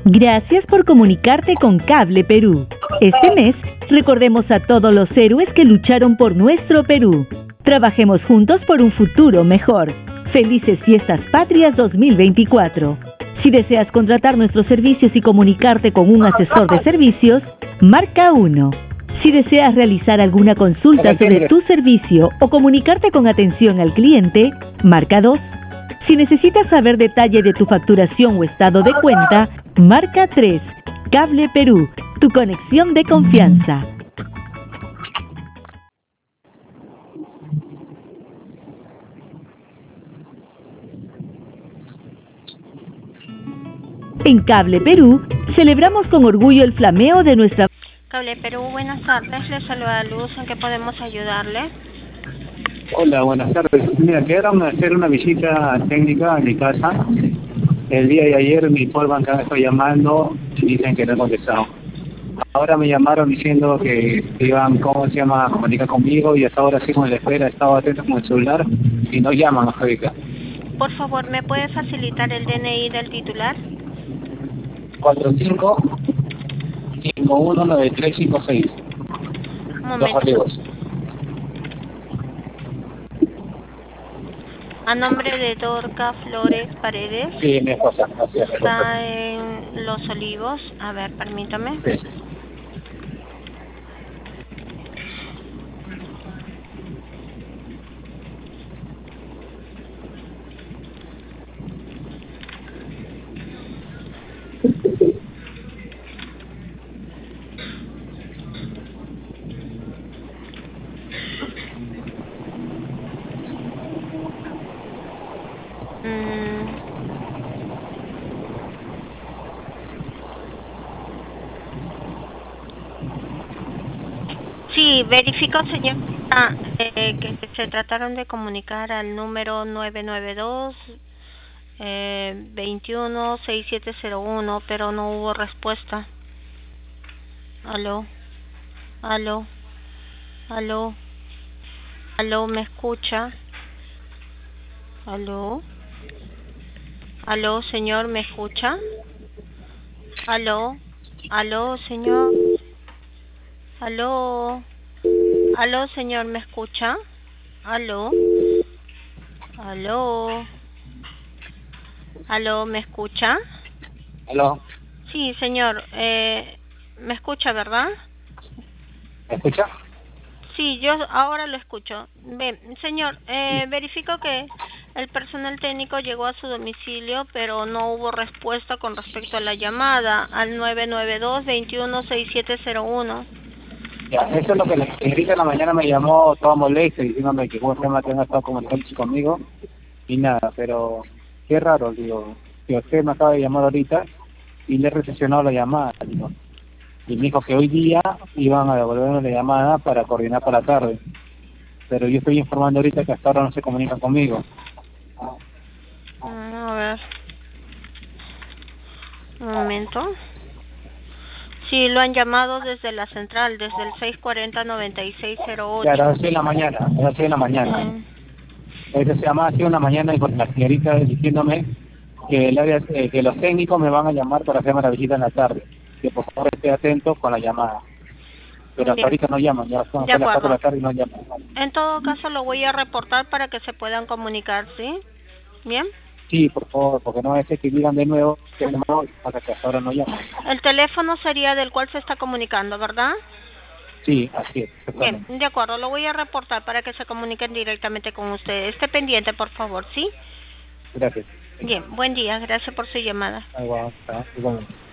Gracias por comunicarte con Cable Perú. Este mes, recordemos a todos los héroes que lucharon por nuestro Perú. Trabajemos juntos por un futuro mejor. Felices Fiestas Patrias 2024. Si deseas contratar nuestros servicios y comunicarte con un asesor de servicios, marca 1. Si deseas realizar alguna consulta sobre tu servicio o comunicarte con atención al cliente, marca 2. Si necesitas saber detalle de tu facturación o estado de cuenta, marca 3. Cable Perú, tu conexión de confianza. En Cable Perú, celebramos con orgullo el flameo de nuestra... Cable Perú, buenas tardes. Le saluda Luz. ¿En qué podemos ayudarle? Hola, buenas tardes. Mira, quedaron a hacer una visita técnica a mi casa. El día de ayer mi polvan que estoy llamando y dicen que no he contestado. Ahora me llamaron diciendo que iban, ¿cómo se llama?, a comunicar conmigo y hasta ahora sí con la espera, estaba atento con el celular y no llaman hasta ahorita. Por favor, ¿me puede facilitar el DNI del titular? 45-519356. Un Dos momento. arribos. A nombre de Dorca Flores Paredes. Sí, mi esposa. Así es. Está en Los Olivos. A ver, permítame. Sí. Sí, verifico, señor, que se trataron de comunicar al número 992 216701, pero no hubo respuesta. Aló, aló, aló, aló, ¿me escucha? Aló, aló, señor, ¿me escucha? Aló, aló, señor. Aló, aló, señor, ¿me escucha? Aló, aló, aló, ¿me escucha? ¿Aló? Sí, señor, ¿me escucha, verdad? ¿Me escucha? Sí, yo ahora lo escucho. Bien, señor, verifico que el personal técnico llegó a su domicilio, pero no hubo respuesta con respecto a la llamada al 992-216701. Ya, eso es lo que la señorita en la mañana me llamó toda molesta diciéndome que cómo se llama, que no estado comunicándose conmigo y nada, pero qué raro, digo, que usted me acaba de llamar ahorita y le he recepcionado la llamada, digo, y me dijo que hoy día iban a devolverme la llamada para coordinar para la tarde, pero yo estoy informando ahorita que hasta ahora no se comunican conmigo. A ver, un momento. Sí, lo han llamado desde la central, desde el 640-9608. Claro, así en la mañana, así en la mañana. Eso se llama así en la mañana y con la señorita diciéndome que el área, que los técnicos me van a llamar para hacerme la visita en la tarde, que por favor esté atento con la llamada. Pero hasta ahorita no llaman, ya son las 4 de la tarde y no llaman. En todo caso lo voy a reportar para que se puedan comunicar, ¿sí? ¿Bien? Sí, por favor, porque no es que digan de nuevo que no, para que hasta ahora no llaman. El teléfono sería del cual se está comunicando, ¿verdad? Sí, así es. Bien, de acuerdo, lo voy a reportar para que se comuniquen directamente con usted. Esté pendiente, por favor, ¿sí? Gracias. Bien, buen día, gracias por su llamada. Ahí va, está, igualmente.